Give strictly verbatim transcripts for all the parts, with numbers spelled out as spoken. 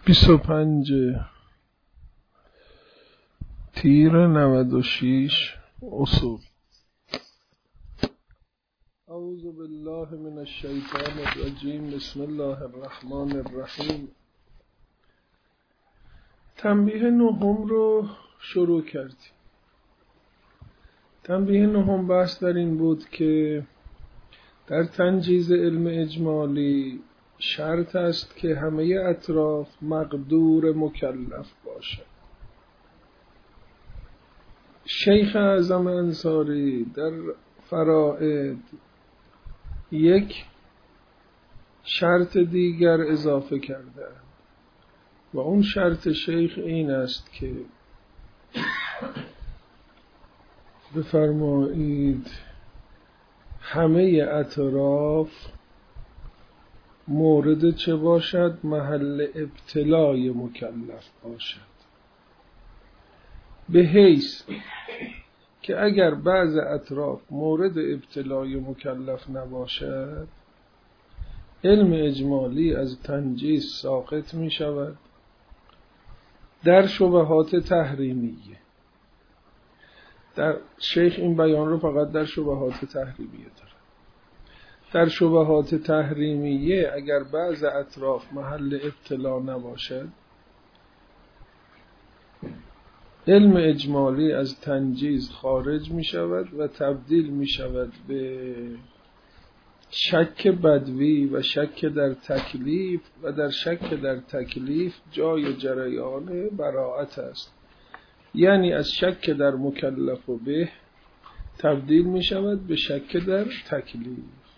بیست و پنج تیر نود و شش اصول. اعوذ بالله من الشیطان الرجیم. بسم الله الرحمن الرحیم. تنبیه نهم رو شروع کردیم. تنبیه نهم بحث در این بود که در تنجیز علم اجمالی شرط است که همه اطراف مقدور مکلف باشد. شیخ اعظم انصاری در فرائد یک شرط دیگر اضافه کرده و اون شرط شیخ این است که بفرمایید همه اطراف مورد چه باشد؟ محل ابتلای مکلف باشد، به حیث که اگر بعض اطراف مورد ابتلای مکلف نباشد علم اجمالی از تنجیز ساقط می شود در شبهات تحریمیه. در شیخ این بیان رو فقط در شبهات تحریمیه داره. در شبهات تحریمیه اگر بعض اطراف محل ابتلا نباشد علم اجمالی از تنجیز خارج می شود و تبدیل می شود به شک بدوی و شک در تکلیف، و در شک در تکلیف جای جریان براءت است. یعنی از شک در مکلف و به تبدیل می شود به شک در تکلیف.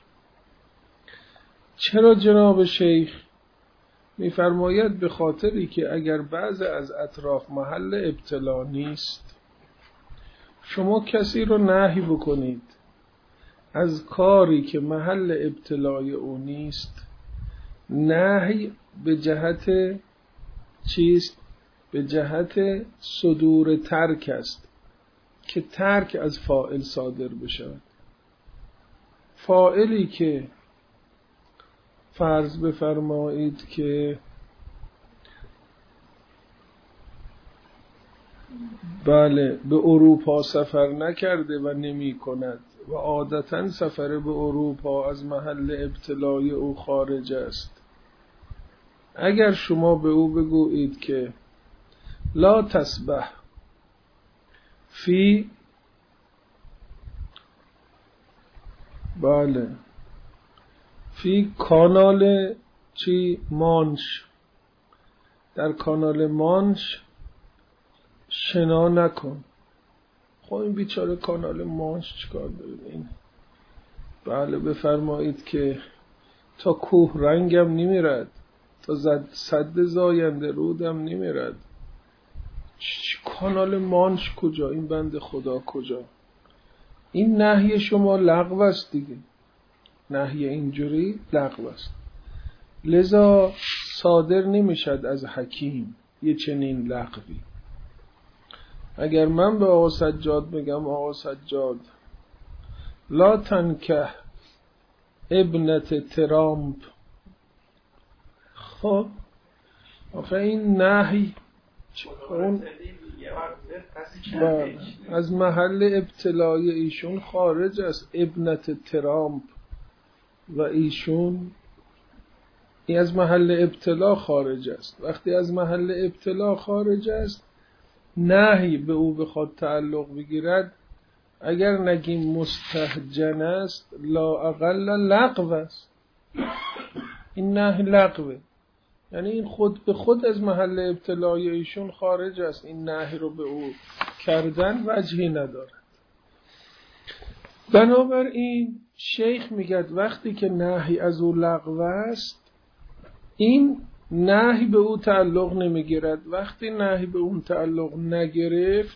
چرا جناب شیخ می‌فرماید؟ به خاطری که اگر بعض از اطراف محل ابتلا نیست، شما کسی رو نهی بکنید از کاری که محل ابتلای او نیست، نهی به جهت چیست؟ به جهت صدور ترک است که ترک از فاعل صادر بشود. فاعلی که فرض بفرمایید که بله به اروپا سفر نکرده و نمی کند و عادتاً سفر به اروپا از محل ابتلای او خارج است، اگر شما به او بگویید که لا تسبح فی بله فی کانال چی مانش، در کانال مانش شنا نکن. خب این بیچاره کانال مانش چیکار داره این؟ بله بفرمایید که تا کوه رنگم نمیرد، تا صد زاینده رودم نمیرد. کانال مانش کجا؟ این بند خدا کجا؟ این نهی شما لغو است دیگه. نهی اینجوری لغو است، لذا صادر نمیشد از حکیم یه چنین لغوی. اگر من به آقا سجاد بگم آقا سجاد لا تنکح ابنت ترامپ، خب آخه این نهی اون از محل ابتلای ایشون خارج است. ابنت ترامپ و ایشون این از محل ابتلا خارج است. وقتی از محل ابتلا خارج است نهی به او بخواد تعلق بگیرد، اگر نگیم مستهجن است لا اقل لغو است. این نهی لغوه، یعنی این خود به خود از محل ابتلای ایشون خارج است. این نهی رو به او کردن وجهی ندارد. بنابراین شیخ میگه وقتی که نهی از او لغو است این نهی به او تعلق نمیگیرد. وقتی نهی به اون تعلق نگرفت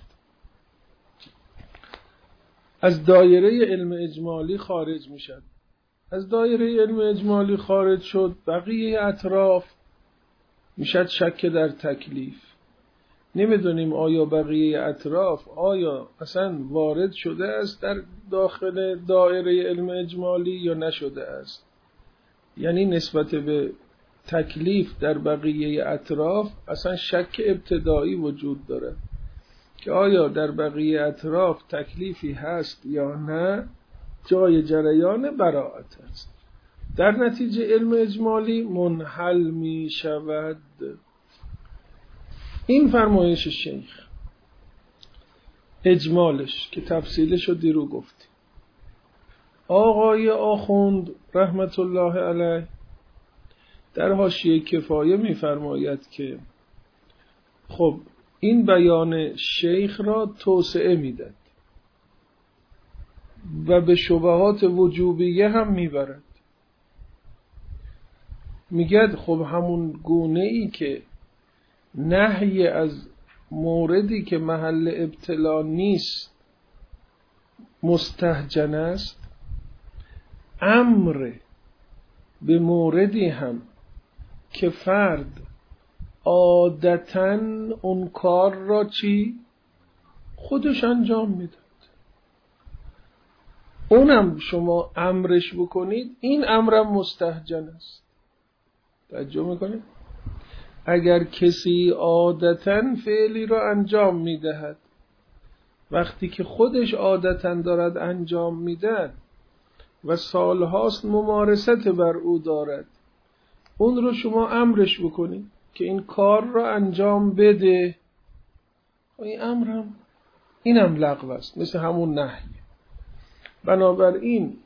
از دایره علم اجمالی خارج میشد. از دایره علم اجمالی خارج شد بقیه اطراف میشد شک در تکلیف. نمیدونیم آیا بقیه اطراف آیا اصلا وارد شده است در داخل دایره علم اجمالی یا نشده است. یعنی نسبت به تکلیف در بقیه اطراف اصلا شک ابتدایی وجود داره که آیا در بقیه اطراف تکلیفی هست یا نه، جای جریان براءت است. در نتیجه علم اجمالی منحل می شود. این فرمایش شیخ اجمالش که تفصیلش رو دیرو گفتیم. آقای آخوند رحمت الله علیه در حاشیه کفایه می فرماید که خب این بیان شیخ را توسعه میداد و به شبهات وجوبیه هم میبرد. میگد خب همون گونه ای که نهی از موردی که محل ابتلا نیست مستهجن است، امر به موردی هم که فرد عادتاً اون کار را چی؟ خودش انجام میداد، اونم شما امرش بکنید، این امرم مستهجن است. توجه میکنید؟ اگر کسی عادتاً فعلی را انجام میدهد، وقتی که خودش عادتاً دارد انجام میدهد و سالهاست ممارست بر او دارد، اون رو شما امرش بکنید که این کار را انجام بده، این امرم اینم لغو است، مثل همون نهی. بنابراین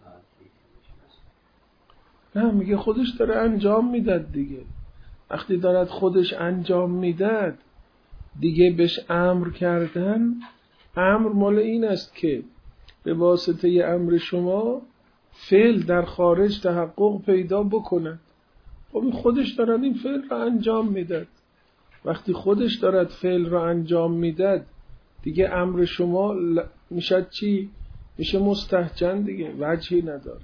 نه، میگه خودش داره انجام میداد دیگه. وقتی دارد خودش انجام میداد دیگه بهش امر کردن، امر مال این است که به واسطه امر شما فعل در خارج تحقق پیدا بکند. خب خودش دارد این فعل را انجام میداد. وقتی خودش دارد فعل را انجام میداد دیگه امر شما ل... میشه چی؟ میشه مستهجن دیگه، وجهی نداره.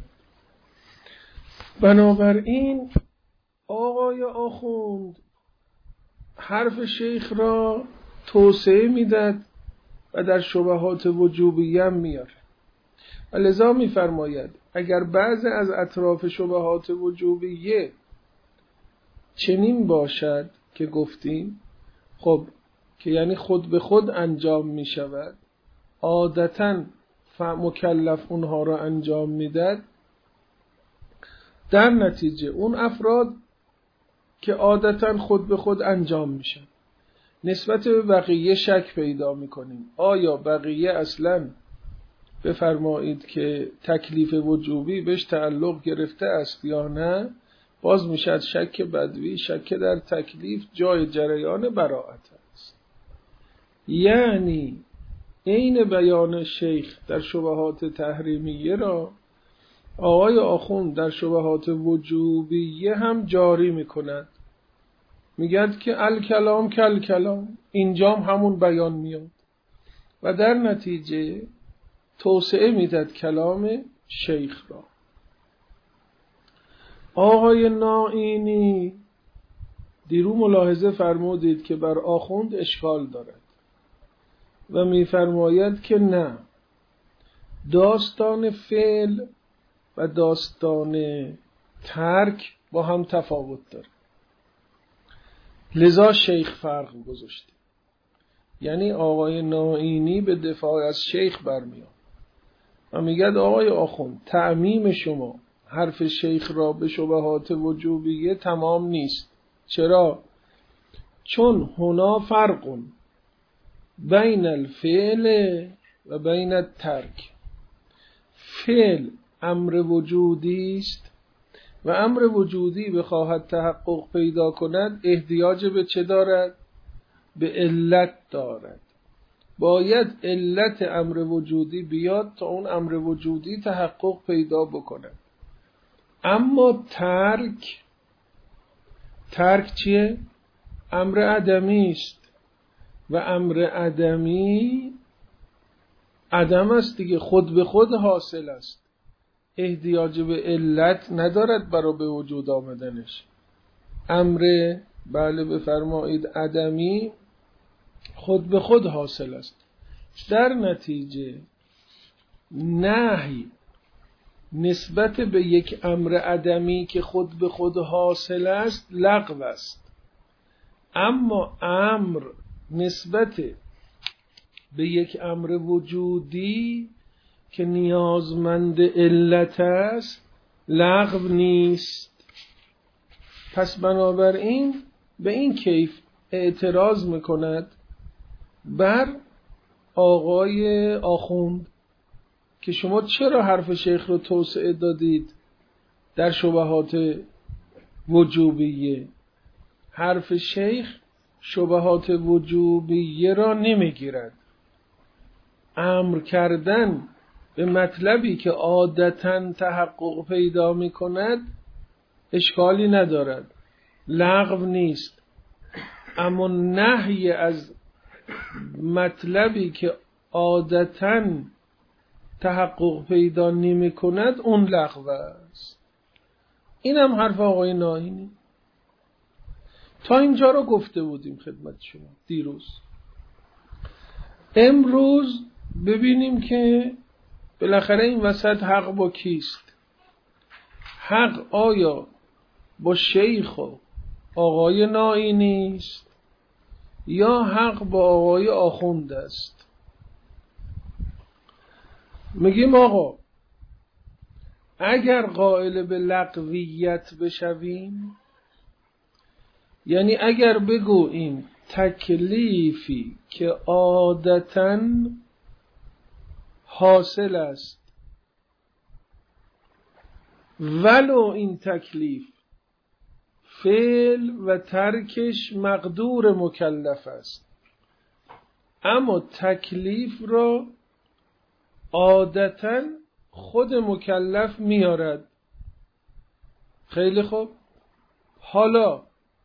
بنابراین آقای آخوند حرف شیخ را توسعه میداد و در شبهات وجوبیه هم میاره. لذا میفرماید اگر بعضی از اطراف شبهات وجوبیه چنین باشد که گفتیم، خب که یعنی خود به خود انجام می شود، عادتاً مکلف اونها را انجام میداد، در نتیجه اون افراد که عادتاً خود به خود انجام میشن نسبت به بقیه شک پیدا میکنیم. آیا بقیه اصلاً بفرمایید که تکلیف وجوبی بهش تعلق گرفته است یا نه؟ باز میشد شک بدوی، شک در تکلیف جای جریان براءت است. یعنی این بیان شیخ در شبهات تحریمیه را آقای آخوند در شبهات وجوبیه هم جاری میکند. میگد که الکلام کل کلام، اینجام همون بیان میاد و در نتیجه توسعه میداد کلام شیخ را. آقای نائینی دیرو ملاحظه فرمودید که بر آخوند اشکال دارد و میفرماید که نه، داستان فعل و داستان ترک با هم تفاوت داره. لذا شیخ فرق گذاشته. یعنی آقای نائینی به دفاع از شیخ برمیاد و میگه آقای آخوند تعمیم شما حرف شیخ را به شبهات وجوبیه تمام نیست. چرا؟ چون هنا فرق بین الفعل و بین الترک. فعل امر وجودی است و امر وجودی بخواهد تحقق پیدا کند احتیاج به چه دارد؟ به علت دارد. باید علت امر وجودی بیاد تا اون امر وجودی تحقق پیدا بکند. اما ترک، ترک چیه؟ امر عدمی است و امر عدمی عدم است دیگه، خود به خود حاصل است، احتیاج به علت ندارد برای به وجود آمدنش. امر بله بفرمایید عدمی خود به خود حاصل است. در نتیجه نهی نسبت به یک امر عدمی که خود به خود حاصل است لغو است، اما امر نسبت به یک امر وجودی که نیازمند علت است لغو نیست. پس بنابراین به این کیف اعتراض میکند بر آقای آخوند که شما چرا حرف شیخ رو توسعه دادید در شبهات وجوبیه؟ حرف شیخ شبهات وجوبیه را نمیگیرد. امر کردن به مطلبی که عادتاً تحقق پیدا میکند اشکالی ندارد، لغو نیست، اما نهی از مطلبی که عادتاً تحقق پیدا نمی کند اون لغو است. این هم حرف آقای ناینی. تا اینجا رو گفته بودیم خدمت شما دیروز. امروز ببینیم که بالاخره این وسط حق با کیست؟ حق آیا با شیخ و آقای ناینی است یا حق با آقای آخوند است؟ میگیم آقا اگر قائل به لغویت بشویم، یعنی اگر بگوییم تکلیفی که عادتاً حاصل است ولو این تکلیف فعل و ترکش مقدور مکلف است، اما تکلیف را عادتاً خود مکلف میارد. خیلی خوب، حالا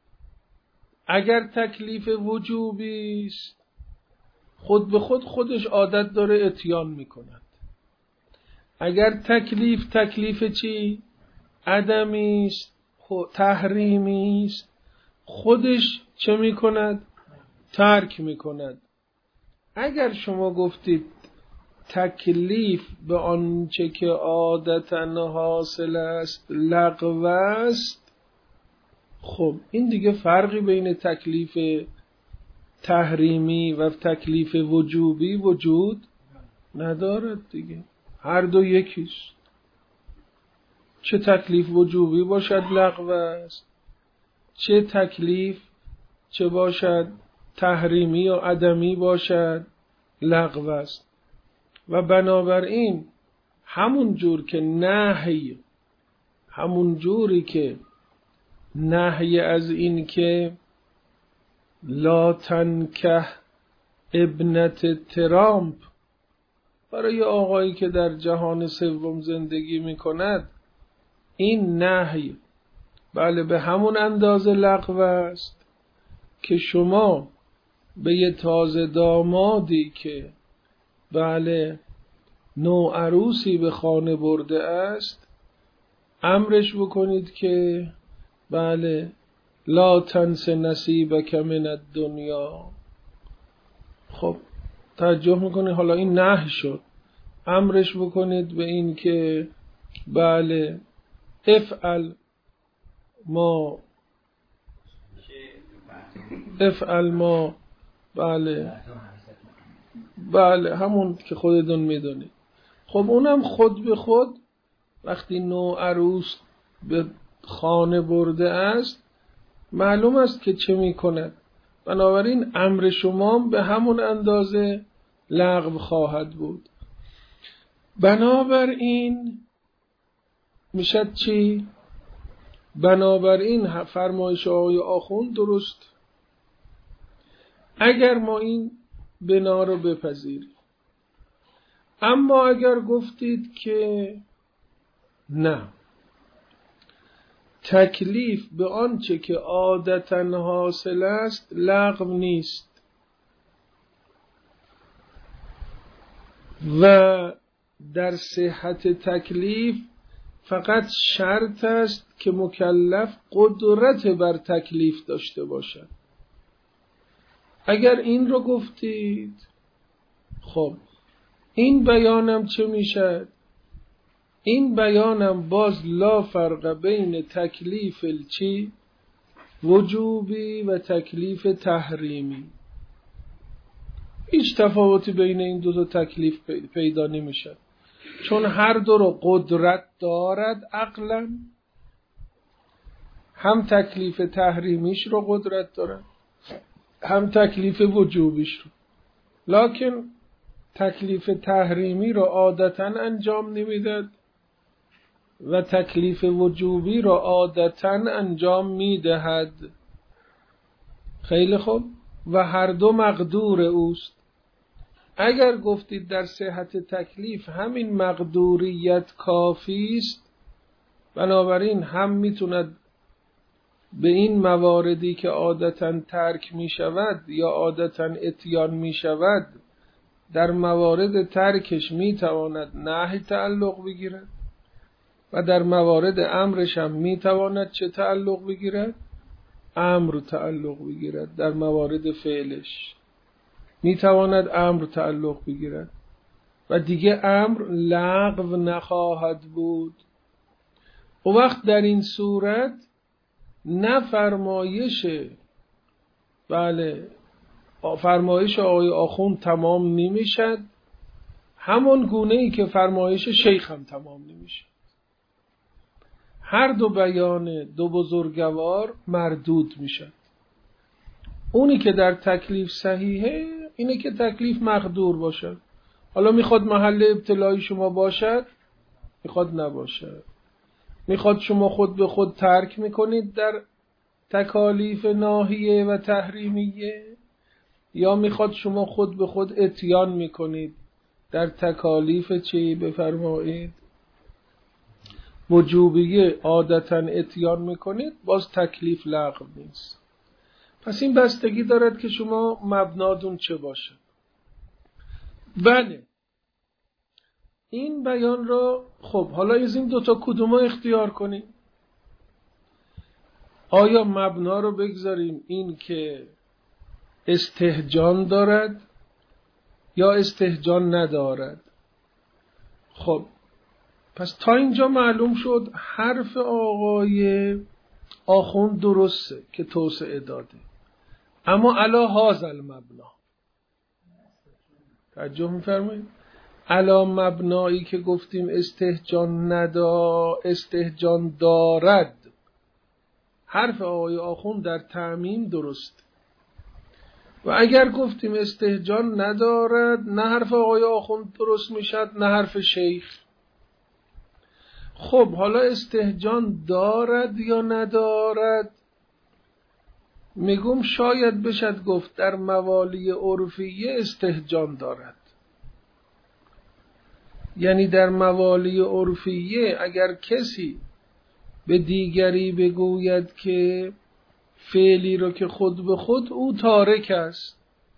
اگر تکلیف وجوبی است خود به خود خودش عادت داره اتیان میکند. اگر تکلیف تکلیف چی؟ عدمی است، تحریمی است، خودش چه میکند؟ ترک میکند. اگر شما گفتید تکلیف به آنچه که عادتاً حاصل است لغو است، خب این دیگه فرقی بین تکلیف تحریمی و تکلیف وجوبی وجود ندارد دیگه، هر دو یکیست. چه تکلیف وجوبی باشد لغو است، چه تکلیف چه باشد تحریمی یا عدمی باشد لغو است. و بنابراین همون جور که نهی همون جوری که نهی از این که لا تنکح ابنت ترامپ برای آقایی که در جهان سوم زندگی می کند، این نهی بله به همون اندازه لغو است که شما به یه تازه دامادی که بله نوعروسی به خانه برده است امرش بکنید که بله لا تنس نصیبک من الدنیا. خب توجه میکنید حالا این نهی شد، امرش بکنید به این که بله افعل ما افعل ما بله بله همون که خودتون میدونید. خب اونم خود به خود وقتی نو عروس به خانه برده است معلوم است که چه میکند، بنابراین امر شما به همون اندازه لغو خواهد بود. بنابراین میشد چی؟ بنابراین فرمایش آقای آخوند درست. اگر ما این بنا رو بپذیریم، اما اگر گفتید که نه تکلیف به آنچه که عادتاً حاصل است لغو نیست و در صحت تکلیف فقط شرط است که مکلف قدرت بر تکلیف داشته باشد، اگر این رو گفتید خب این بیانم چه میشد؟ این بیانم باز لا فرق بین تکلیف چی وجوبی و تکلیف تحریمی، هیچ تفاوتی بین این دو تا تکلیف پیدا نمیشه، چون هر دو رو قدرت دارد عقلا، هم تکلیف تحریمیش رو قدرت دارد هم تکلیف وجوبیش رو، لکن تکلیف تحریمی رو عادتا انجام نمیداد و تکلیف وجوبی رو عادتا انجام میدهد. خیلی خوب، و هر دو مقدور اوست. اگر گفتید در صحت تکلیف همین مقدوریت کافی است، بنابراین هم میتوند به این مواردی که عادتا ترک می شود یا عادتا اتیان می شود، در موارد ترکش می تواند نهی تعلق بگیرد و در موارد امرش هم می تواند چه تعلق بگیرد؟ امر تعلق بگیرد. در موارد فعلش می تواند امر تعلق بگیرد و دیگه امر لغو نخواهد بود. و وقت در این صورت نه فرمایش بله فرمایش آقای آخوند تمام نمیشد، همون گونه ای که فرمایش شیخ هم تمام نمیشه. هر دو بیان دو بزرگوار مردود میشد. اونی که در تکلیف صحیحه اینه که تکلیف مقدور باشد. حالا میخواد محل ابتلای شما باشد، میخواد نباشد، میخواد شما خود به خود ترک میکنید در تکالیف ناهیه و تحریمیه، یا میخواد شما خود به خود اتیان میکنید در تکالیف چی بفرمایید وجوبیه عادتا اتیان میکنید، باز تکلیف لغو نیست. پس این بستگی دارد که شما مبنادون چه باشه. بله این بیان را خب حالا از این دوتا کدوم اختیار کنیم؟ آیا مبنا رو بگذاریم این که استهجان دارد یا استهجان ندارد؟ خب پس تا اینجا معلوم شد حرف آقای آخوند درسته که توسعه داده، اما علا هذا المبنا، توجه می‌فرمایید؟ علا مبنایی که گفتیم استهجان ندا استهجان دارد، حرف آقای آخوند در تعمیم درست. و اگر گفتیم استهجان ندارد، نه حرف آقای آخوند درست میشد نه حرف شیخ. خب حالا استهجان دارد یا ندارد؟ میگم شاید بشد گفت در موالی عرفیه استهجان دارد. یعنی در موالی عرفیه اگر کسی به دیگری بگوید که فعلی رو که خود به خود او تارک است،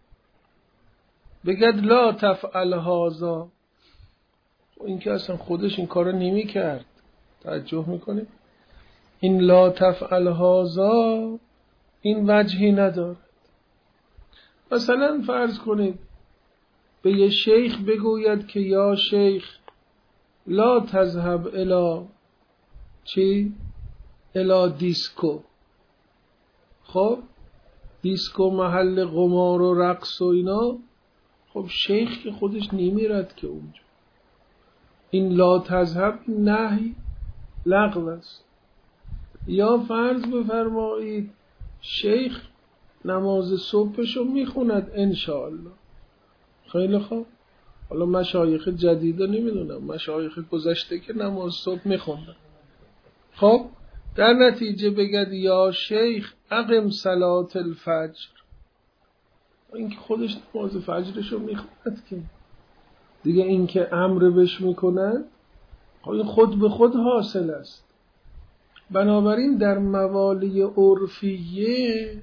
بگد لا تفعل هذا، این که اصلا خودش این کارو نمی کرد. توجه میکنه؟ این لا تفعل هذا این وجهی ندارد. مثلا فرض کنید به یه شیخ بگوید که یا شیخ لا تذهب الی چی؟ الی دیسکو. خب دیسکو محل قمار و رقص و اینا، خب شیخ که خودش نمیرد که اونجا. این لا تذهب نهی لغو است. یا فرض بفرمایید شیخ نماز صبحشو میخوند انشاءالله. خیلی خوب، حالا مشایخ جدیده نمیدونم، مشایخ گذشته که نماز صبح میخوندن. خب در نتیجه بگد یا شیخ اقم صلات الفجر، این که خودش نماز فجرشو میخوند که دیگه این که امر بش میکنن این خود به خود حاصل است. بنابراین در موالی عرفیه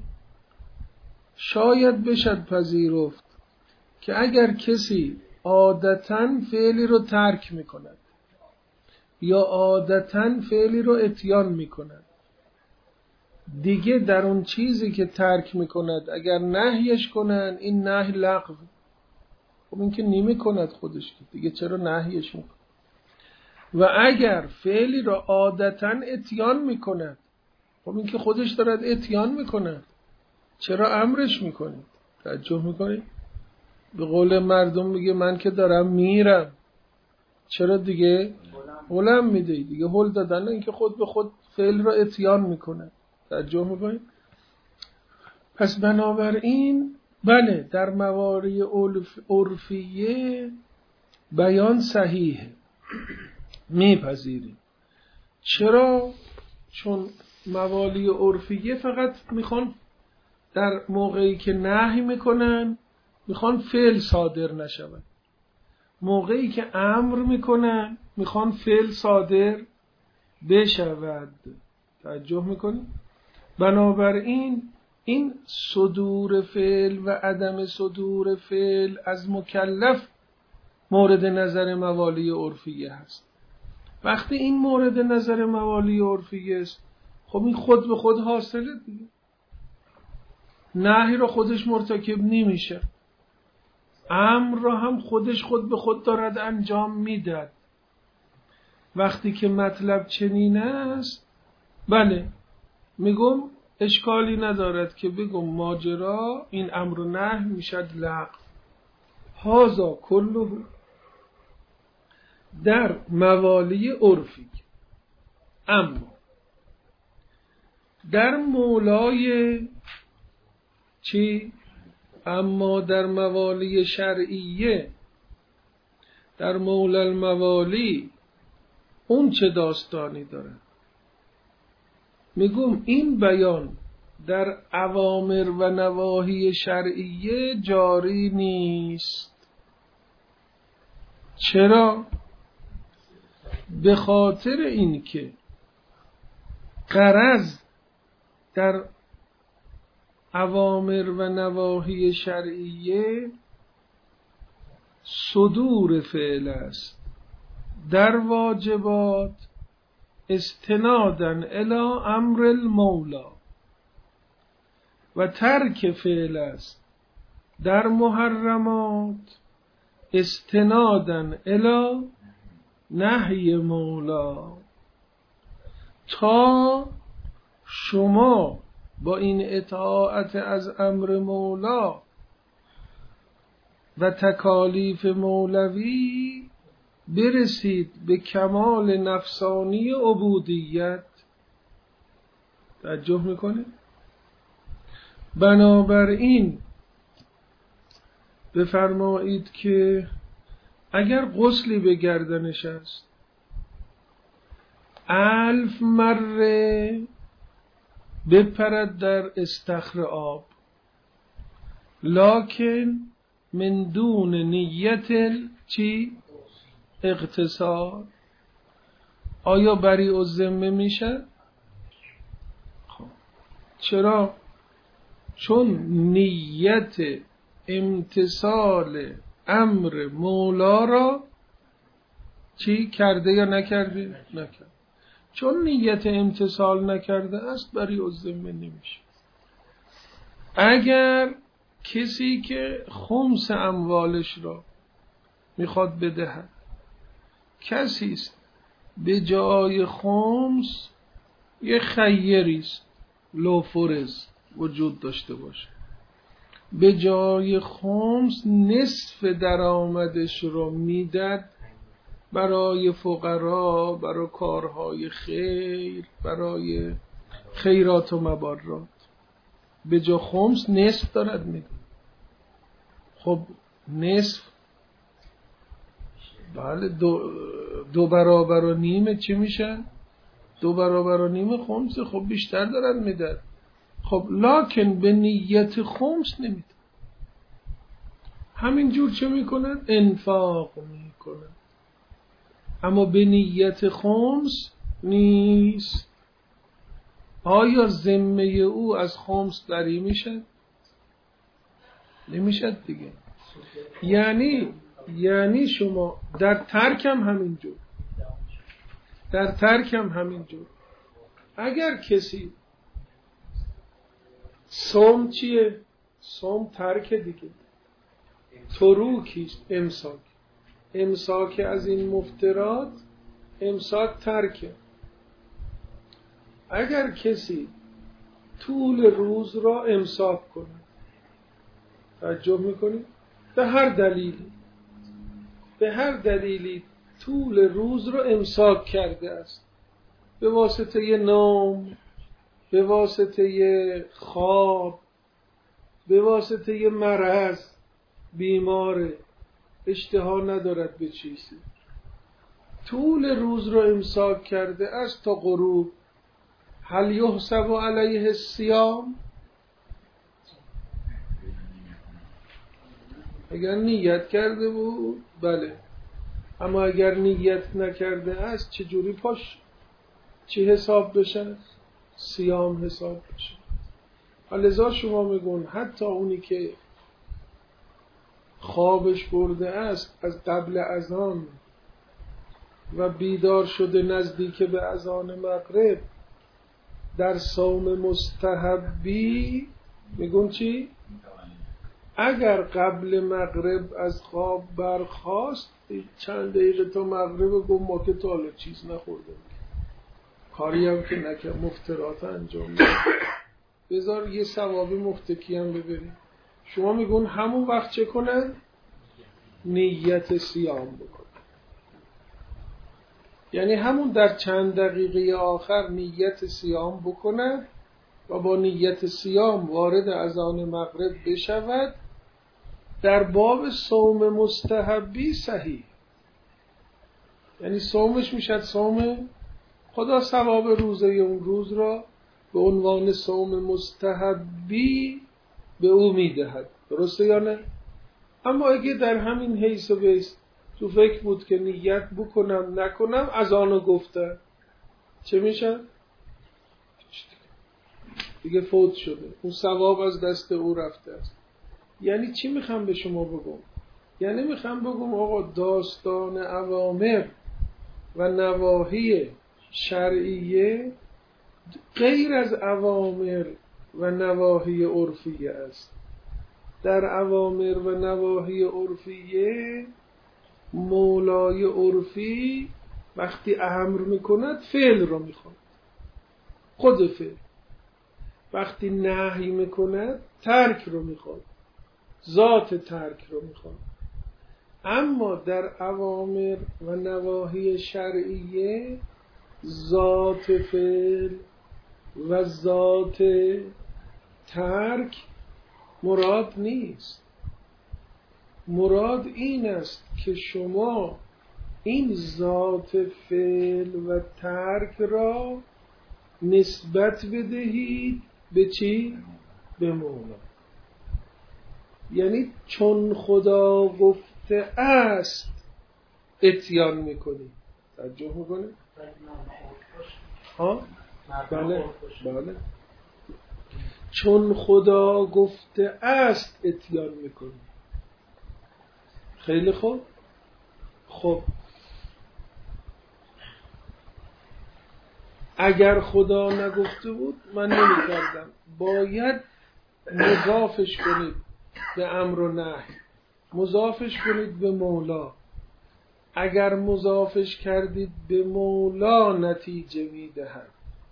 شاید بشد پذیرفت که اگر کسی عادتاً فعلی رو ترک میکند یا عادتاً فعلی رو اتیان میکند، دیگه در اون چیزی که ترک میکند اگر نهیش کنن این نهی لغو. خب این که نمی کند خودش که دیگه چرا نهیش میکند؟ و اگر فعلی را عادتاً اتیان میکند، خب این که خودش دارد اتیان میکند، چرا امرش میکنید؟ توجه میکنید؟ به قول مردم میگه من که دارم میرم، چرا دیگه هلم میده؟ دیگه هل دادن این که خود به خود فعل را اتیان میکنه. توجه میکنید؟ پس بنابراین بله در مواردی عرفیه بیان صحیحه، میپذیریم. چرا؟ چون موالی عرفیه فقط میخوان در موقعی که نهی میکنن میخوان فعل صادر نشود، موقعی که امر میکنن میخوان فعل صادر بشود. توجه میکنید؟ بنابراین این صدور فعل و عدم صدور فعل از مکلف مورد نظر موالی عرفیه هست. وقتی این مورد نظر موالی عرفیه است، خب این خود به خود حاصله دیگه، نهی را خودش مرتکب نمیشه، امر را هم خودش خود به خود دارد انجام میدهد. وقتی که مطلب چنین است، بله میگم اشکالی ندارد که بگم ماجرا این امر و نهی میشد لغو. هذا کله در موالی عرفی. اما در مولای چی؟ اما در موالی شرعیه، در مول الموالی اون چه داستانی داره؟ میگم این بیان در اوامر و نواهی شرعیه جاری نیست. چرا؟ به خاطر اینکه غرض در اوامر و نواهی شرعیه صدور فعل است در واجبات استنادن الی امر المولا، و ترک فعل است در محرمات استنادن الی نهی مولا. تا شما با این اطاعت از امر مولا و تکالیف مولوی برسید به کمال نفسانی عبودیت. توجه میکنید؟ بنابراین بفرمایید که اگر غسلی به گردنش است الف مره بپرد در استخر آب، لکن من دون نیت چی؟ اغتسال، آیا بریء الذمه میشه؟ خب چرا؟ چون نیت امتثال امر مولا را چی کرده یا نکرده؟ نکرده. چون نیت امتثال نکرده است بریء الذمه نمیشه. اگر کسی که خمس اموالش را میخواد بدهد، کسی است به جای خمس یه خیری است لوفرز وجود داشته باشه، به جای خمس نصف درآمدش رو میداد برای فقرا، برای کارهای خیر، برای خیرات و مبارات، به جای خمس نصف دارد میده. خب نصف بله دو, دو برابر و نیمه چی میشه؟ دو برابر و نیمه خمسه، خب بیشتر دارد میده. خب لکن به نیت خمس نمیده. همینجور چه میکنن؟ انفاق میکنن، اما به نیت خمس نیست. آیا ذمه او از خمس بری میشه؟ نمیشه دیگه. یعنی یعنی شما در ترکم همینجور، در ترکم همینجور. اگر کسی صوم چیه؟ صوم ترک دیگه، تروکیست، امساک، امساک از این مفترات امساک ترکه. اگر کسی طول روز را امساک کنه، توجه میکنید؟ به هر دلیلی به هر دلیلی طول روز را امساک کرده است، به واسطه نوم، به واسطه خواب، به واسطه مرض، بیماره، اشتها ندارد به چیزی، طول روز را امساک کرده است تا غروب، هل یحسب علیه الصیام؟ اگر نیت کرده بود بله، اما اگر نیت نکرده است چجوری پاش چی حساب بشه؟ صیام حساب بشه. لذا شما میگون حتی اونی که خوابش برده است از قبل اذان و بیدار شده نزدیک به اذان مغرب در صوم مستحبی، میگون چی؟ اگر قبل مغرب از خواب برخاست چند دقیقه تا مغرب گفت ما که تا حالا چیز نخوردیم، کاری هم که نکرد، مفترات انجام میده، بذار یه ثوابی مفتکی هم ببریم. شما میگون همون وقت چه کنن؟ نیت صیام بکنن. یعنی همون در چند دقیقه آخر نیت صیام بکنن و با نیت صیام وارد اذان مغرب بشود. در باب صوم مستحبی صحیح، یعنی صومش میشد صوم، خدا ثواب روزه اون روز را به عنوان صوم مستحبی به او میدهد، درسته یا نه؟ اما اگه در همین حیث و بیس تو فکر بود که نیت بکنم نکنم، اذانو گفته، چه میشه؟ دیگه فوت شده، اون ثواب از دست او رفته است. یعنی چی میخوام به شما بگم؟ یعنی میخوام بگم آقا داستان اوامر و نواهی شرعیه غیر از اوامر و نواهی عرفیه است. در اوامر و نواهی عرفیه مولای عرفی وقتی امر میکند فعل رو میخواد، خود فعل. وقتی نهی میکند ترک رو میخواد، ذات ترک رو میخواد. اما در اوامر و نواهی شرعیه ذات فعل و ذات ترک مراد نیست. مراد این است که شما این ذات فعل و ترک را نسبت بدهید به چی؟ به مولا. یعنی چون خدا گفته است اتیان میکنی. توجه میکنه؟ ها؟ بله بله. چون خدا گفته است اتیان میکنی. خیلی خوب. خب اگر خدا نگفته بود من نمی کردم. باید مضافش کنید به امر و نهی، مضافش کنید به مولا. اگر مضافش کردید به مولا نتیجه میدهد.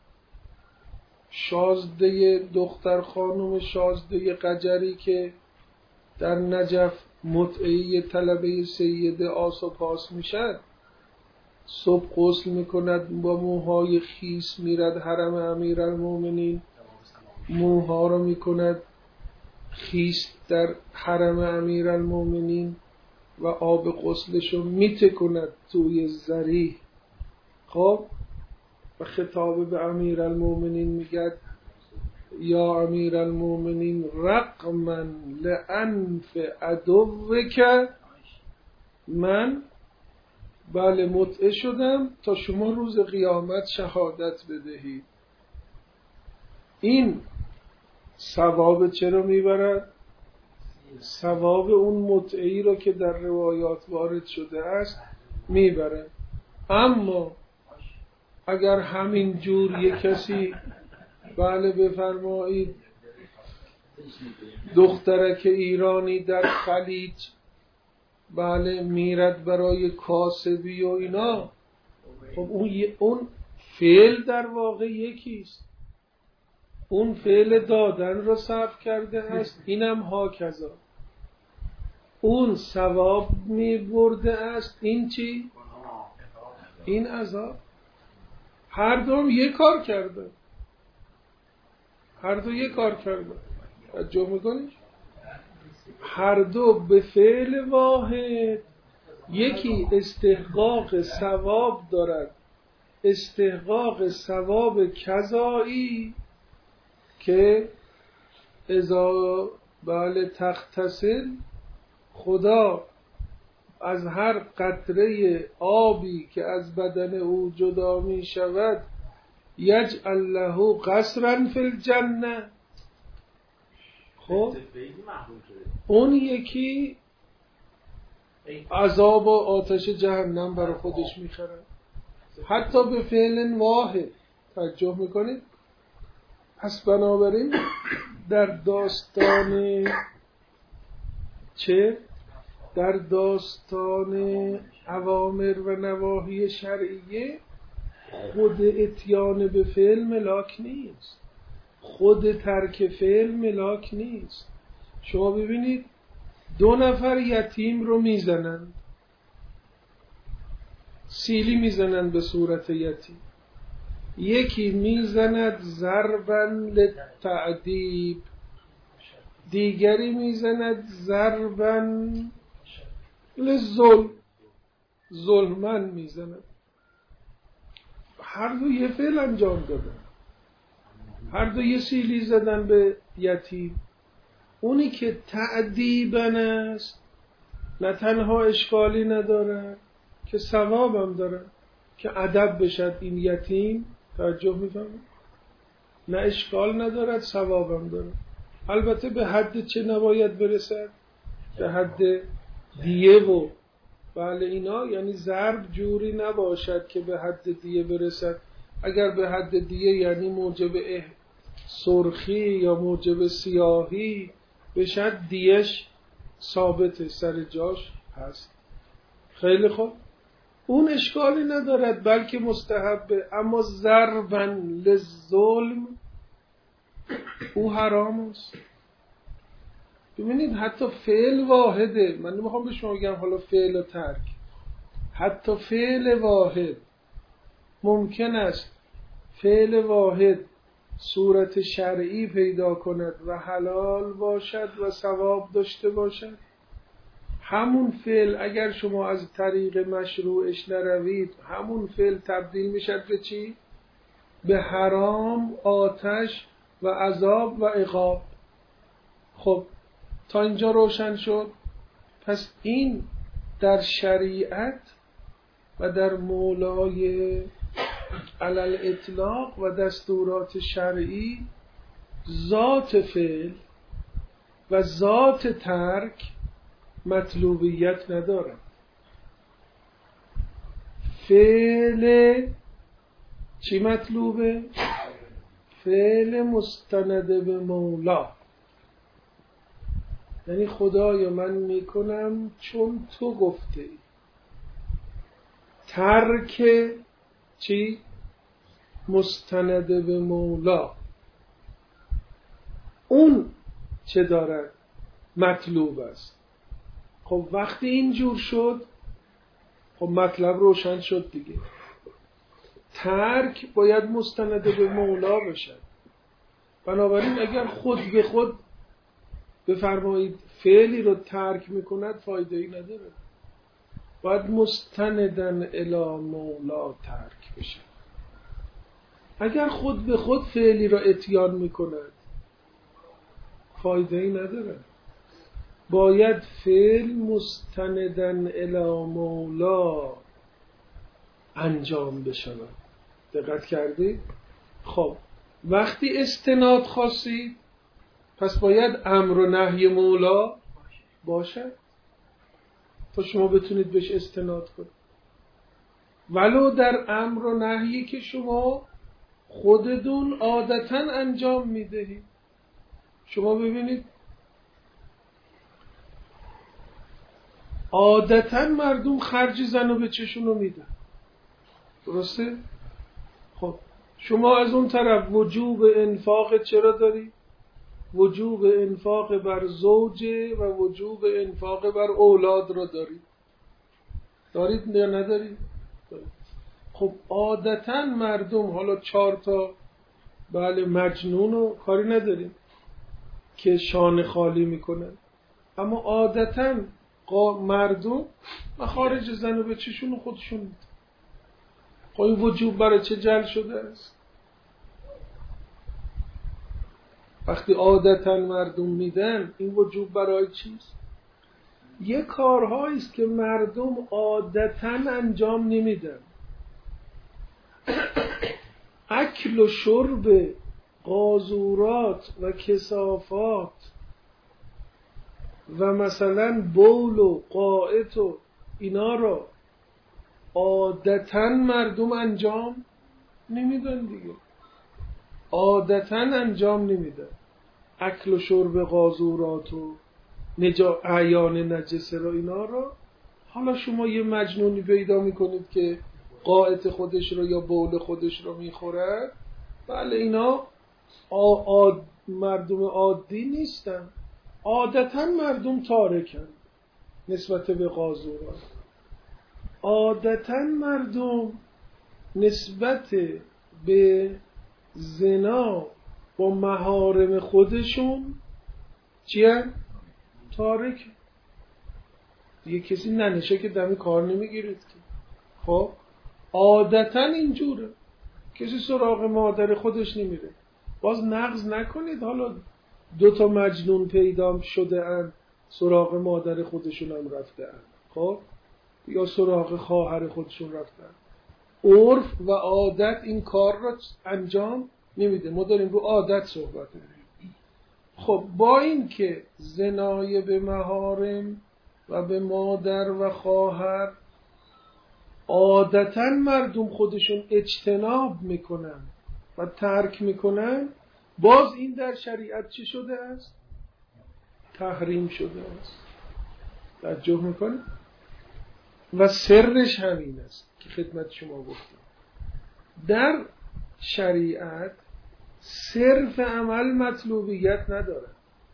شازده دختر خانم شازده قجری که در نجف متعی طلبه سید آسوپاس میشد، صبح غسل میکند، با موهای خیس میرد حرم امیرالمومنین، موها رو میکند خیس در حرم امیرالمومنین و آب غسلشو میتکند توی ذریح. خب و خطاب به امیرالمومنین میگه یا امیرالمومنین رقما لانف عدوک، من بله متعه شدم تا شما روز قیامت شهادت بدهید. این ثواب چرا میبرد؟ ثواب اون متعهی را که در روایات وارد شده است میبره. اما اگر همین جور یک کسی بله بفرمایید دخترک ایرانی در خلیج بله میرد برای کاسبی و اینا، خب اون اون فعل در واقع یکیست. اون فعل دادن رو صرف کرده است، اینم ها کذا. اون ثواب می برده است، این چی؟ این عذاب. هر دوم یک کار کرده، هر دو یک کار کرده. توجه میکنی؟ هر دو به فعل واحد، یکی استحقاق ثواب دارد، استحقاق ثواب کذایی که اذا بله تغتسل، خدا از هر قطره آبی که از بدن او جدا می شود یجعل له قصرا فی الجنه. خب اون یکی عذاب و آتش جهنم برای خودش میخره، حتی به فعل واحد. توجه میکنید؟ پس بنابراین در داستان چه؟ در داستان اوامر و نواهی شرعیه خود اتیان به فعل ملاک نیست، خود ترک فعل ملاک نیست. شما ببینید دو نفر یتیم رو میزنند، سیلی میزنند به صورت یتیم. یکی میزند ضربا للتعذیب، دیگری میزند ضربا للظلم، ظلمن میزند. هر دو یه فعل انجام دادن، هر دو یه سیلی زدن به یتیم. اونی که تعذیبن است نه تنها اشکالی نداره که ثوابم داره که ادب بشد این یتیم. توجه میفهمید؟ نه اشکال ندارد، ثوابم داره. البته به حد چه نباید برسد؟ به حد دیه و بله اینا، یعنی ضرب جوری نباشد که به حد دیه برسد. اگر به حد دیه یعنی موجب سرخی یا موجب سیاهی بشد، دیهش ثابت سر جاش هست. خیلی خوب، اون اشکالی ندارد بلکه مستحبه. اما ضربا للظلم او حرام است. ببینید حتی فعل واحده، من نمیخوام به شما بگم حالا فعل و ترک، حتی فعل واحد ممکن است فعل واحد صورت شرعی پیدا کند و حلال باشد و ثواب داشته باشد. همون فعل اگر شما از طریق مشروعش نروید، همون فعل تبدیل میشد به چی؟ به حرام، آتش و عذاب و عقاب. خب تا اینجا روشن شد. پس این در شریعت و در مولای علل اطلاق و دستورات شرعی ذات فعل و ذات ترک مطلوبیت ندارد. فعل چی مطلوبه؟ فعل مستند به مولا، یعنی خدایا من میکنم چون تو گفته ای. ترک چی؟ مستند به مولا. اون چه دارد؟ مطلوب است. خب وقتی اینجور شد، خب مطلب روشن شد دیگه. ترک باید مستند به مولا باشد. بنابراین اگر خود به خود بفرمایید فعلی رو ترک میکند فایده‌ای نداره، باید مستندن الی مولا ترک بشه. اگر خود به خود فعلی را اتیان میکند فایده‌ای نداره، باید فعل مستندن الی مولا انجام بشود. دقت کردید؟ خب وقتی استناد خواستید پس باید امر و نهی مولا باشد تا شما بتونید بهش استناد کنید. ولو در امر و نهی که شما خودتون عادتاً انجام میدهید. شما ببینید عادتاً مردم خرج زن و بچه‌شون رو میدن، درسته؟ خب شما از اون طرف وجوب انفاق چرا داری؟ وجوب انفاق بر زوجه و وجوب انفاق بر اولاد رو دارید. دارید یا ندارید؟ دارید. خب عادتا مردم حالا چهار تا بله مجنون رو کاری نداریم که شانه خالی میکنن، اما عادتا مردم مخارج زن و بچه‌شون رو خودشون میدن. خب این وجوب برای چه جل شده است؟ وقتی عادتا مردم میدن این وجوب برای چیست؟ یه کارهایی است که مردم عادتا انجام نمیدن. اکل و شرب قاذورات و کثافات و مثلا بول و قائط و اینا رو عادتا مردم انجام نمیدن دیگه. عادتا انجام نمیدن. اکل و شرب قاذورات و نجا اعیان نجسه رو اینا رو حالا شما یه مجنونی پیدا میکنید که قائط خودش رو یا بول خودش رو میخوره، بله اینا آد مردم عادی نیستن. عادتا مردم تارکن نسبت به قاذورات. عادتا مردم نسبت به زنا با محارم خودشون چیه؟ تارک. دیگه کسی ننشه که دمی کار نمیگیرید که. خب عادتا اینجوره، کسی سراغ مادر خودش نمیره. باز نقض نکنید حالا دو تا مجنون پیدا شده ان سراغ مادر خودشون هم رفته ان، خب یا سراغ خواهر خودشون رفتن. عرف و عادت این کار را انجام نمیده. ما داریم رو عادت صحبت می‌کنیم. خب با این که زنای به محارم و به مادر و خواهر عادتا مردم خودشون اجتناب میکنن و ترک میکنن، باز این در شریعت چی شده است؟ تحریم شده است. توجه میکنه؟ و سرش همین است که خدمت شما گفتم. در شریعت صرف عمل مطلوبیت نداره،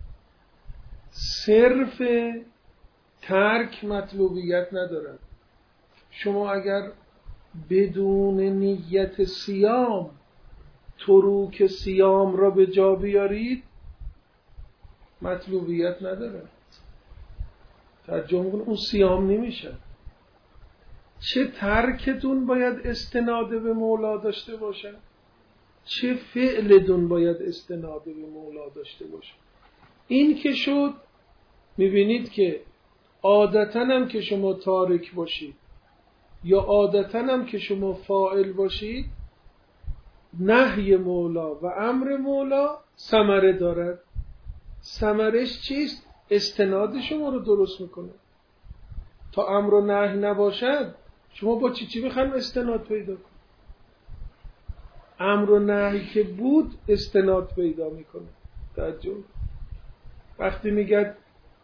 صرف ترک مطلوبیت نداره. شما اگر بدون نیت صیام تروک صیام را به جا بیارید مطلوبیت نداره. ترجمه کنه اون صیام نمیشه. چه ترکتون باید استناد به مولا داشته باشه، چه فعلتون باید استناد به مولا داشته باشه. این که شد میبینید که عادتاً هم که شما تارک باشید یا عادتاً هم که شما فاعل باشید، نهی مولا و امر مولا ثمره دارد. ثمرش چیست؟ استناد شما رو درست میکنه. تا امر و نهی نباشد شما با چی چی بخواید استناد پیدا کنید؟ امر و نهی که بود استناد پیدا میکنه. توجه. وقتی میگه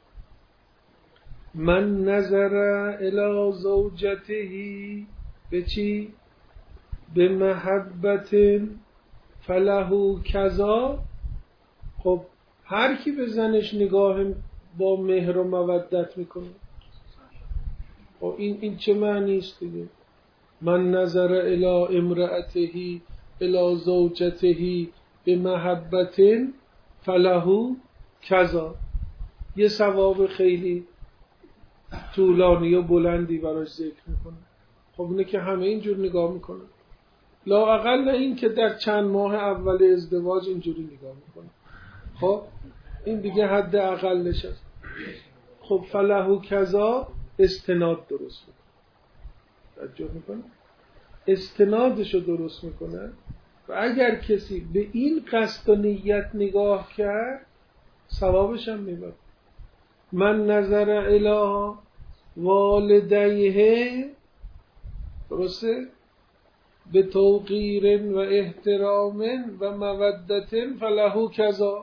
من نظر الی زوجته به چی؟ به محبت فله کذا. خب هر کی به زنش نگاه با مهر و مودت میکنه، خب این این چه معنی است دیگه؟ من نظر الی امرأته الی زوجته به محبت فله کذا. یه ثواب خیلی طولانی و بلندی براش ذکر میکنه. خب اینه که همه اینجور نگاه میکنه. لااقل این که در چند ماه اول ازدواج اینجوری نگاه میکنه. خب این دیگه حد اقلش است. خب فله کذا استناد درست میکنه. توجه میکنه؟ استنادشو درست میکنه. و اگر کسی به این قصد و نیت نگاه کرد ثوابش هم میبره. من نظر الی والدیه، درسته؟ به توقیر و احترام و مودت فله کذا.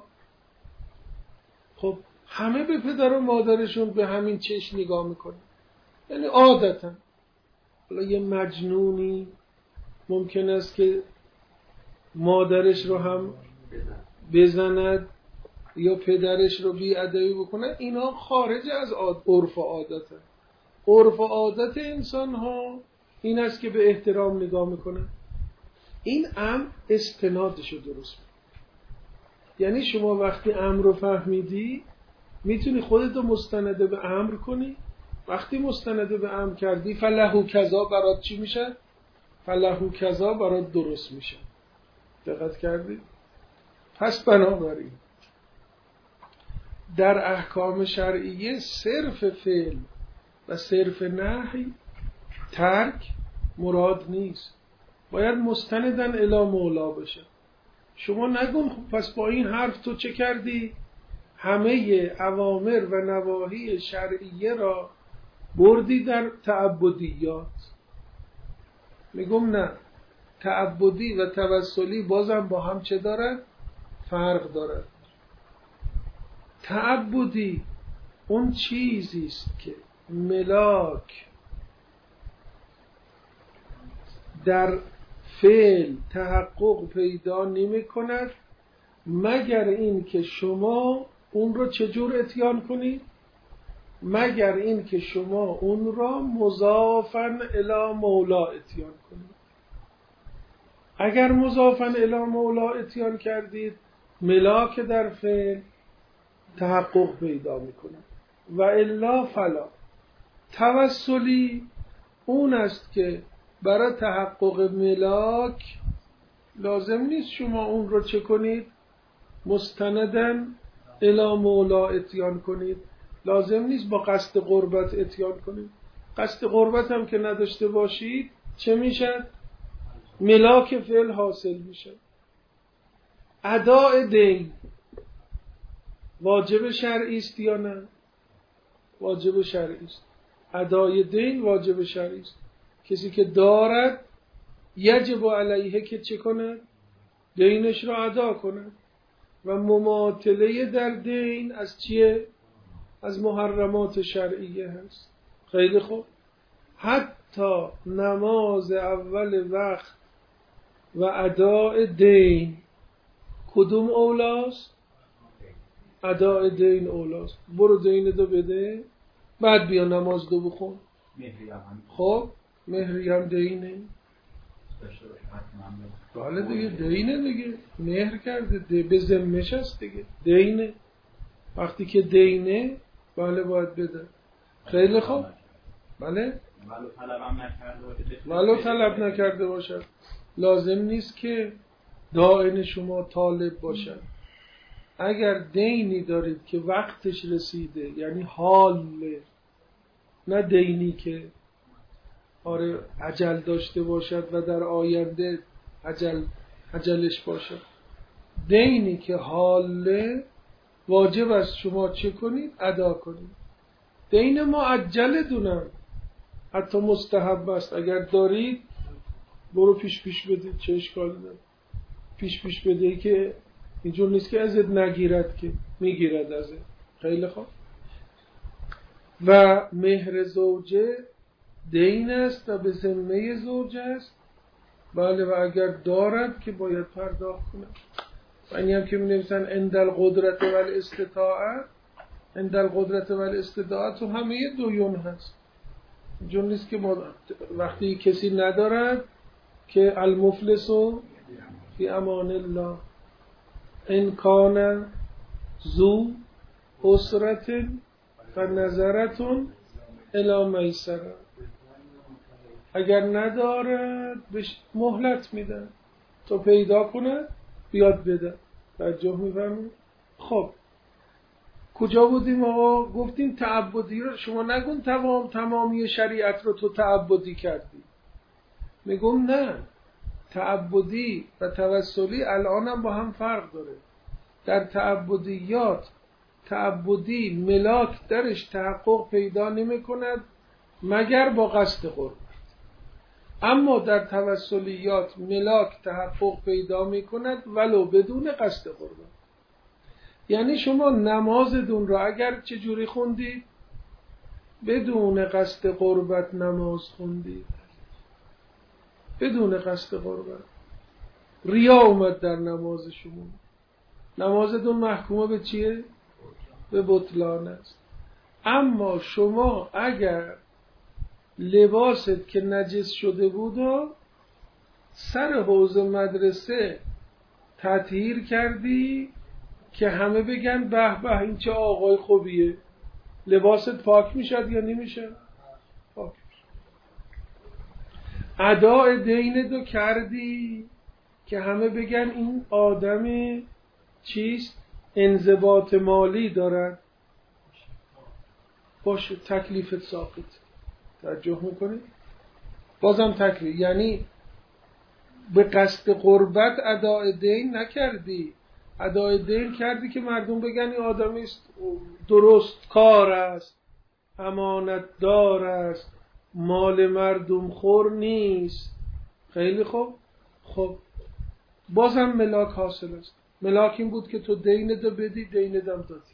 خب همه به پدر و مادرشون به همین چشم نگاه میکنه. یعنی عادتا حالا یه مجنونی ممکن است که مادرش رو هم بزند یا پدرش رو بی‌ادبی بکنه. اینا خارج از عرف و عادته. عرف و عادت انسان ها این است که به احترام نگاه میکنه. این امر استنادش رو درست میکنه. یعنی شما وقتی امر رو فهمیدی میتونی خودت رو مستند به امر کنی. وقتی مستند به امر کردی فلهو کذا برات چی میشه؟ فلهو کذا برات درست میشه. دقت کردی؟ پس بنابراین در احکام شرعیه صرف فعل و صرف نهی ترک مراد نیست، باید مستندن الی مولا بشه. شما نگون خب پس با این حرف تو چه کردی؟ همه اوامر و نواهی شرعیه را بردی در تعبدیات. میگم نه، تعبدی و توسلی بازم با هم چه دارد؟ فرق دارد. تعبدی اون چیزی است که ملاک در فعل تحقق پیدا نمی کند مگر این که شما اون رو چجور اتیان کنید؟ مگر این که شما اون را مضافاً الی مولا اتیان کنید. اگر مضافاً الی مولا اتیان کردید ملاک در فعل تحقق پیدا میکنه و الا فلا. توسلی اون است که برای تحقق ملاک لازم نیست شما اون رو چه کنید؟ مستندن الی مولا اتیان کنید. لازم نیست با قصد قربت اتیان کنید. قصد قربت هم که نداشته باشید چه میشه؟ ملاک فعل حاصل میشه. اداء دین واجب شرعی است یا نه؟ واجب شرعی است. ادای دین واجب شرعی است. کسی که دارد یجب علیه که چه کنه؟ دینش را ادا کنه. و مماطله در دین از چیه؟ از محرمات شرعیه هست. خیلی خوب. حتی نماز اول وقت و اداء دین کدوم اولاست؟ اداء دین اولاست. برو دین دو بده بعد بیا نماز دو بخون. خب مهری هم دینه. بله دیگه دینه دیگه. مهر کرده ده به ذمه‌ش است دیگه. دینه. وقتی که دینه بله باید بده. خیلی خوب. بله ولو طلب هم نکرده باشه. ولو طلب نکرده باشه. لازم نیست که دائن شما طالب باشد. اگر دینی دارید که وقتش رسیده، یعنی حال، نه دینی که آره عجل داشته باشد و در آینده عجل عجلش باشد، دینی که حال واجب است شما چه کنید؟ ادا کنید. دین معجل دونم حتی مستحب است. اگر دارید برو پیش پیش بده، چه اشکالی داره؟ پیش پیش بده که اینجور نیست که ازت نگیرد، که میگیرد ازت. خیلی خوب. و مهر زوجه دین است و به ذمه زوجه است. بله و اگر دارد که باید پرداخت کنه. و این هم که می نویسن اندل قدرت و الاستطاعت، اندل قدرت و الاستطاعت تو همه دویون هست. اینجور نیست که ما وقتی کسی ندارد که المفلسو فی امان الله ان کان ذو اسرت فنظرتون الی میسره. اگر ندارد بهش مهلت میدن تو پیدا کنه بیاد بده. توجه میفرمایید؟ خب کجا بودیم آقا؟ گفتیم تعبدی رو شما نگون تمام تمامی شریعت رو تو تعبدی کردی. میگم نه، تعبدی و توسلی الان هم با هم فرق داره. در تعبدیات تعبدی ملاک درش تحقق پیدا نمی کند مگر با قصد قربت. اما در توسلیات ملاک تحقق پیدا می کند ولو بدون قصد قربت. یعنی شما نمازتون را اگر چجوری خوندید؟ بدون قصد قربت نماز خوندید، بدون قصد قربت. ریا اومد در نماز شما، نمازتون محکومه به چیه؟ به بطلان است. اما شما اگر لباست که نجس شده بود و سر حوض مدرسه تطهیر کردی که همه بگن به به این چه آقای خوبیه، لباست پاک میشد یا نمیشه؟ پاک میشد. اداء دین دو کردی که همه بگن این آدم چیست؟ انضباط مالی دارد، باشه تکلیفت ساقط. توجه میکنی؟ بازم تکلیف، یعنی به قصد قربت اداء دین نکردی، اداء دین کردی که مردم بگن این آدمی است درست کار است، امانت دار است، مال مردم خور نیست. خیلی خوب. خب بازم ملاک حاصل است. ملاک این بود که تو دینت بدی، دینت هم دادی،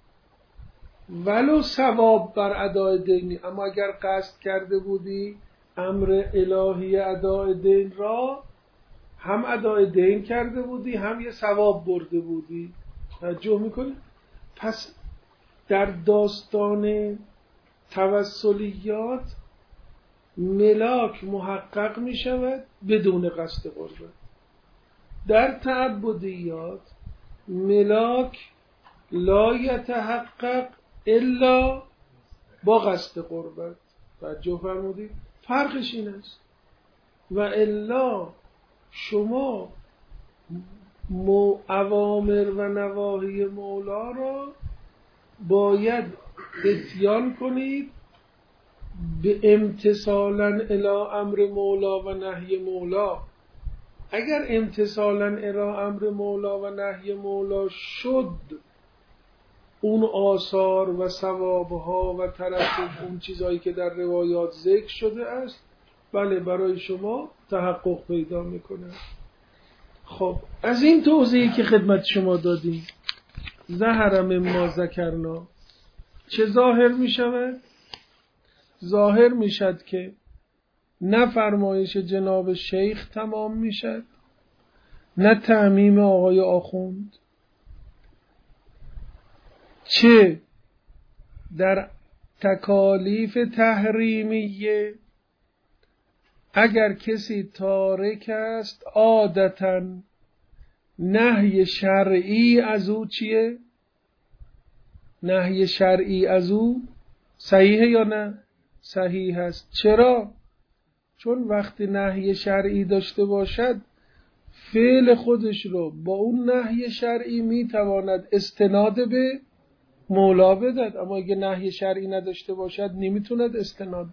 ولو ثواب بر اداء دینی. اما اگر قصد کرده بودی امر الهی اداء دین را، هم اداء دین کرده بودی هم یه ثواب برده بودی. توجه میکنی؟ پس در داستان توسلیات ملاک محقق میشود بدون قصد قربت. در تعبدیات ملاک لا یتحقق الا با قصد قربت. توجه فرمودید؟ فرقش این است. و الا شما اوامر و نواهی مولا را باید اتیان کنید به امتثالا الی امر مولا و نهی مولا. اگر امتثالا الی امر مولا و نهی مولا شد، اون آثار و ثوابها و ترتب اون چیزایی که در روایات ذکر شده است، بله برای شما تحقق پیدا میکنه. خب از این توضیحی که خدمت شما دادیم، ظهر مما ذکرنا، چه ظاهر میشود؟ ظاهر میشد که نه فرمایش جناب شیخ تمام میشد، نه تعمیم آقای آخوند، چه در تکالیف تحریمیه اگر کسی تارک است عادتاً نهی شرعی از او چیه؟ نهی شرعی از او صحیحه یا نه؟ صحیح است. چرا؟ چون وقتی نهی شرعی داشته باشد فعل خودش رو با اون نهی شرعی میتواند استناد به مولا بدهد، اما اگه نهی شرعی نداشته باشد نمیتوند استناد.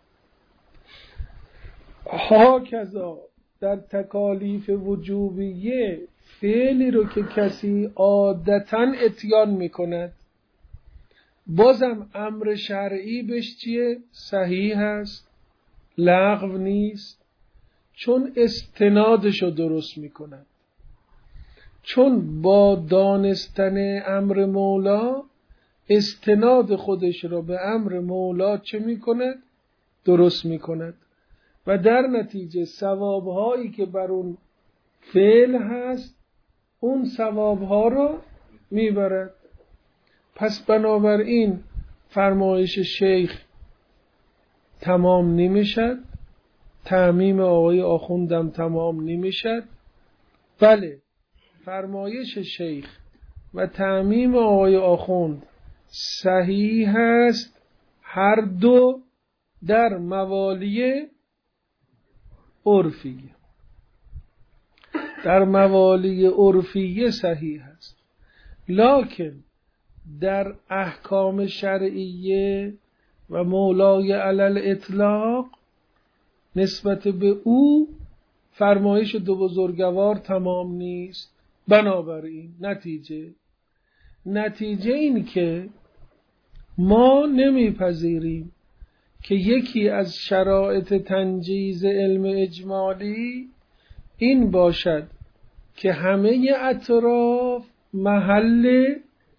هاکذا در تکالیف وجوبیه فعلی رو که کسی عادتاً اتیان میکند بازم امر شرعی بهش چیه؟ صحیح هست، لغو نیست، چون استنادشو درست میکند. چون با دانستن امر مولا استناد خودش رو به امر مولا چه میکند؟ درست میکند و در نتیجه ثوابهایی که بر اون فعل هست اون ثوابها رو میبرد. پس بنابراین فرمایش شیخ تمام نمیشد، تعمیم آقای آخوندم تمام نمیشد. بله فرمایش شیخ و تعمیم آقای آخوند صحیح است، هر دو در موالی عرفیه، در موالی عرفیه صحیح است، لکن در احکام شرعیه و مولای علل اطلاق نسبت به او فرمایش دو بزرگوار تمام نیست. بنابراین نتیجه نتیجه این که ما نمیپذیریم که یکی از شرایط تنجیز علم اجمالی این باشد که همه اطراف محل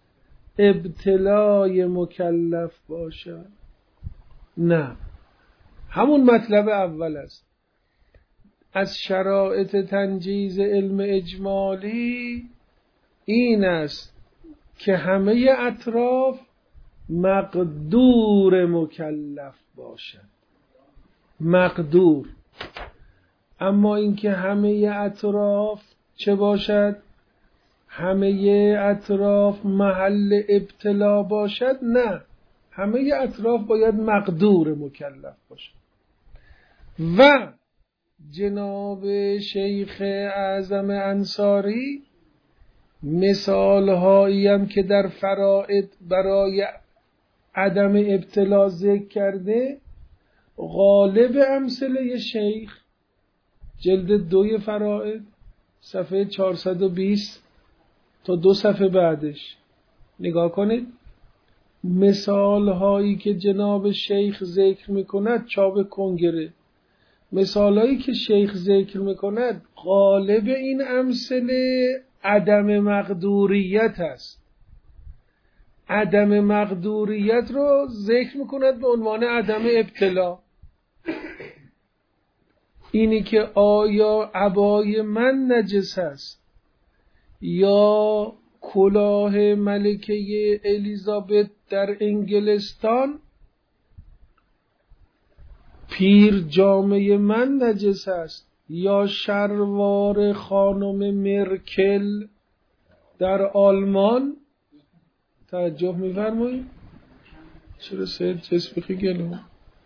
ابتلای مکلف باشد. نه، همون مطلب اول است. از شرایط تنجیز علم اجمالی این است که همه اطراف مقدور مکلف باشد. مقدور. اما اینکه همه اطراف چه باشد؟ همه اطراف محل ابتلا باشد؟ نه، همه اطراف باید مقدور مکلف باشد. و جناب شیخ اعظم انصاری مثال هایی هم که در فرائض برای عدم ابتلا ذکر کرده، غالب امثله شیخ جلد دوی فرائض صفحه چهارصد و بیست تا دو صفحه بعدش نگاه کنید. مثال هایی که جناب شیخ ذکر میکند، چاپ کنگره، مثال هایی که شیخ ذکر میکند غالب این امثله عدم مقدوریت است. عدم مقدوریت رو ذکر میکند به عنوان عدم ابتلا. اینی که آیا عبای من نجس است یا کلاه ملکه الیزابت در انگلستان، پیر جامه من نجس است یا شلوار خانم مرکل در آلمان. توجه می‌فرمایید؟ چرا سید جسبخی گلو؟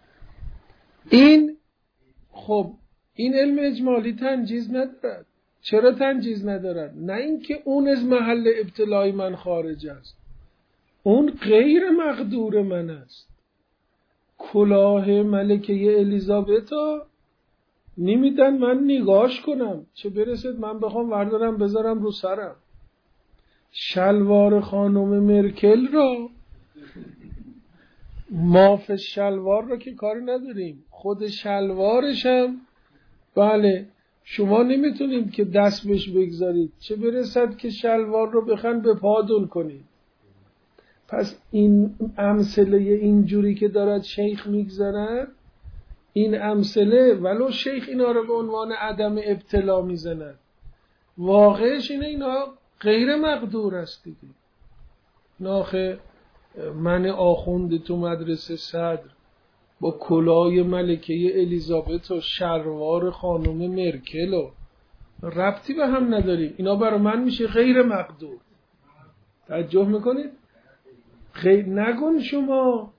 این خب این علم اجمالی تنجیز ندارد. چرا تنجیز ندارد؟ نه اینکه اون از محل ابتلای من خارج است، اون غیر مقدور من است. کلاه ملکه الیزابت نمیدن من نگاش کنم، چه برسد من بخوام وردارم بذارم رو سرم. شلوار خانم مرکل را، ماف شلوار را که کاری نداریم، خود شلوارشم بله شما نمیتونید که دست بهش بگذارید، چه برسد که شلوار رو بخن به پادون کنید. پس این امثله اینجوری که دارد شیخ میگذارد، این امثله ولو شیخ اینا رو به عنوان عدم ابتلا میزند، واقعش اینه اینا غیر مقدور است دیگه. ناخه من آخوند تو مدرسه صدر با کلاه ملکه الیزابت و شلوار خانم مرکل و ربطی به هم نداریم، اینا برای من میشه غیر مقدور. توجه میکنید؟ غیر نگون شما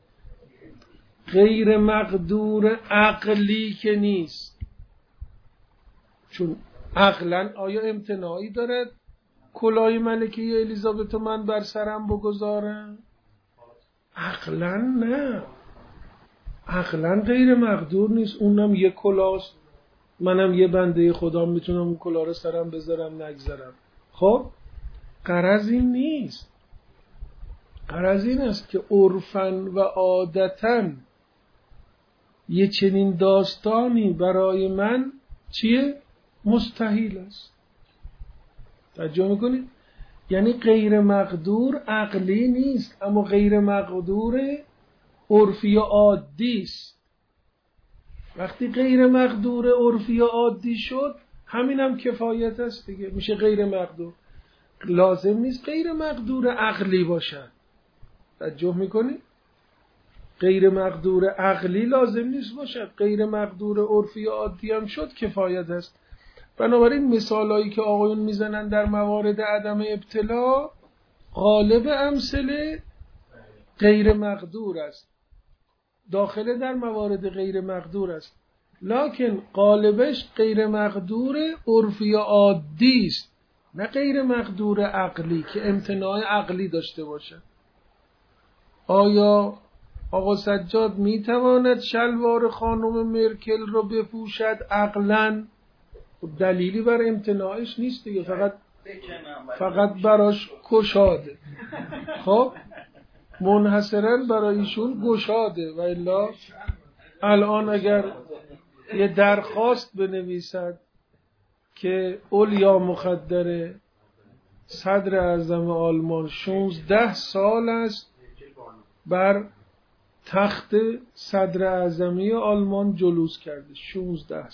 غیر مقدور عقلی که نیست، چون عقلا آیا امتناعی دارد کلاه ملکه الیزابت من بر سرم بگذارم؟ عقلا نه، عقلا غیر مقدور نیست. اونم یه کلاست، منم یه بنده خدا میتونم اون کلاه رو سرم بذارم نگذارم. خب غرض این نیست، غرض این است که عرفاً و عادتاً یه چنین داستانی برای من چیه؟ مستحیل است. توجه میکنید؟ یعنی غیر مقدور عقلی نیست، اما غیر مقدور عرفی و عادی است. وقتی غیر مقدور عرفی و عادی شد، همین هم کفایت است دیگه، میشه غیر مقدور. لازم نیست غیر مقدور عقلی باشد. توجه میکنید؟ غیر مقدور عقلی لازم نیست باشد، غیر مقدور عرفی و عادی هم شد کفایت است. بنابراین مثالایی که آقایون میزنن در موارد عدم ابتلا غالب امثله غیر مقدور است، داخله در موارد غیر مقدور است، لکن غالبش غیر مقدور عرفی و عادی است، نه غیر مقدور عقلی که امتناع عقلی داشته باشه. آیا آقا سجاد میتواند شلوار خانم مرکل رو بپوشد عقلاً؟ دلیلی بر امتناعش نیست دیگه، فقط فقط براش گشاده. خب منحصراً برای ایشون گشاده، و الا الان اگر یه درخواست بنویسد که اولیا مخدره صدر اعظم آلمان شانزده سال است بر تخت صدر اعظمی آلمان جلوس کرده، شانزده سال،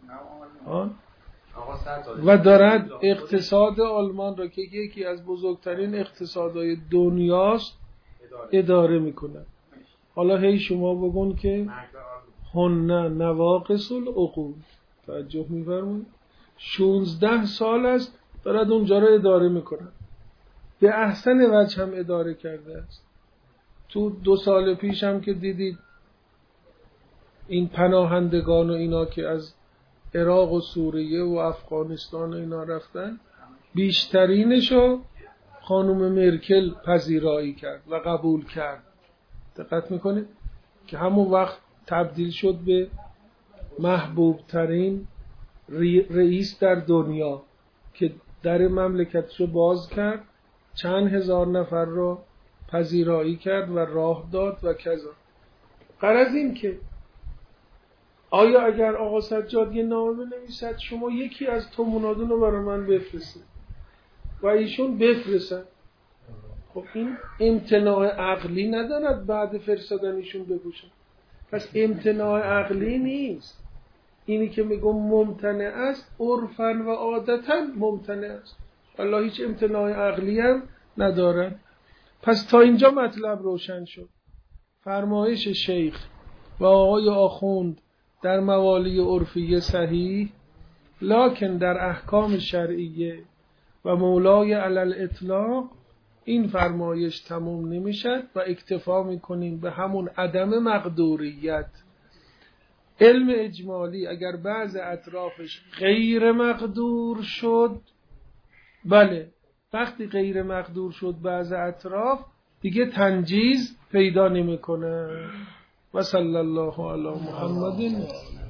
و دارد اقتصاد آلمان را که یکی از بزرگترین اقتصادهای دنیاست اداره میکنه. حالا هی شما بگون که هن نواقص العقول، توجه می‌فرمایید، شانزده سال است دارد اونجا را اداره میکنه، به احسن وجه هم اداره کرده است. تو دو سال پیش هم که دیدید این پناهندگان و اینا که از عراق و سوریه و افغانستان و اینا رفتن، بیشترینشو خانم مرکل پذیرایی کرد و قبول کرد. دقت میکنید که همون وقت تبدیل شد به محبوب ترین رئیس در دنیا که در مملکتش رو باز کرد، چند هزار نفر رو پذیرایی کرد و راه داد و کذا. غرض این که آیا اگر آقا سجاد یه نامه بنویسد شما یکی از تومونادون رو برای من بفرستید و ایشون بفرستد، خب این امتناع عقلی ندارد بعد فرستادن ایشون بگوشن. پس امتناع عقلی نیست، اینی که میگم ممتنع است عرفاً و عادتاً ممتنع است، والله هیچ امتناع عقلی هم ندارد. پس تا اینجا مطلب روشن شد. فرمایش شیخ و آقای آخوند در موالی عرفی صحیح، لکن در احکام شرعیه و مولای علل اطلاق این فرمایش تموم نمیشد و اکتفا میکنیم به همون عدم مقدوریت. علم اجمالی اگر بعض اطرافش غیر مقدور شد، بله، وقتی غیر مقدور شد بعض اطراف دیگه تنجیز پیدا نمیکنه. و صلی الله علی محمد.